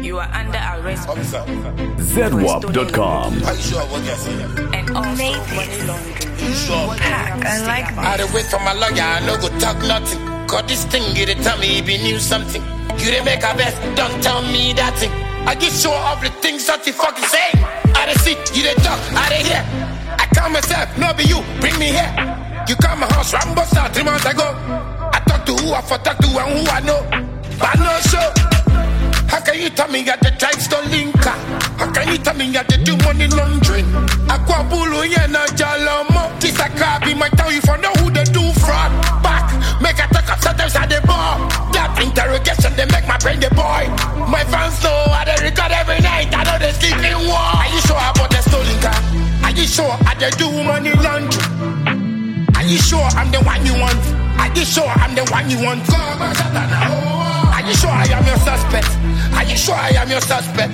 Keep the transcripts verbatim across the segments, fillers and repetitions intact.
You are under arrest. Z W A P dot com. And also money laundering. Pack, I like this. I dey wait for my lawyer, I no go talk nothing. Cause this thing, you dey tell me if you knew something. You dey make a best, don't tell me that thing. I get show of the things that you fucking say. I dey see, you dey talk, I dey hear. I call myself, no be you, bring me here. You come my house, Rambo start three months ago. I talk to who I for talk to and who I know. But no show. How can you tell me that the tribes don't link up? How can you tell me that they do money laundering? Aqua Bulu, yeah, no jalomo. This a crab in my town, you for know who they do fraud. Back, make a talk up, sometimes I dey ball. That interrogation, they make my brain the boy. My fans know I they record every night, I know they sleep in war. Are you sure about the stolen car? Are you sure I they do money laundering? Are you sure I'm the one you want? Are you sure I'm the one you want? Go back, are you sure I am your suspect? Are you sure I am your suspect?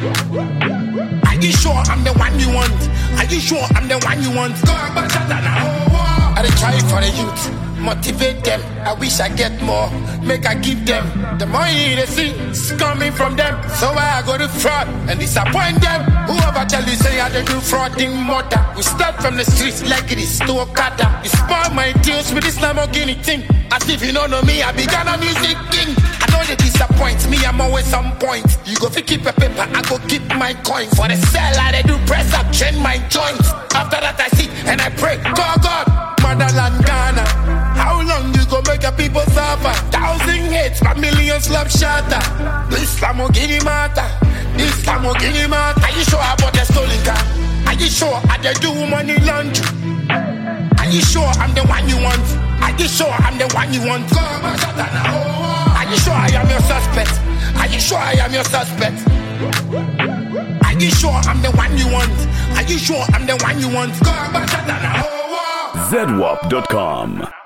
Are you sure I'm the one you want? Are you sure I'm the one you want? Go back, I dey try for the youth, motivate them. I wish I get more, make I give them. The money they see is coming from them, so I go to fraud and disappoint them. Whoever tell you say I dey do fraud in motor. We start from the streets like it is to Okada. You spoil my deals with this Lamborghini thing. As if you don't know me, I began a music king. I know they disappoint me, I'm always on point. You go fi keep a paper, I go keep my coin. For the sell, I dey do press up, change my joints. After that I sit and I pray, God, God, motherland Ghana. How long you go make your people suffer? Thousand hits, my millions love shatter. This Lamborghini matter, this Lamborghini matter. Are you sure about the stolen car? Are you sure I dey do money laundering? Are you sure I'm the one you want? Are you sure I'm the one you want? Go back, are you sure I am your suspect? Are you sure I am your suspect? Are you sure I'm the one you want? Are you sure I'm the one you want? Go back, Z W A P dot com.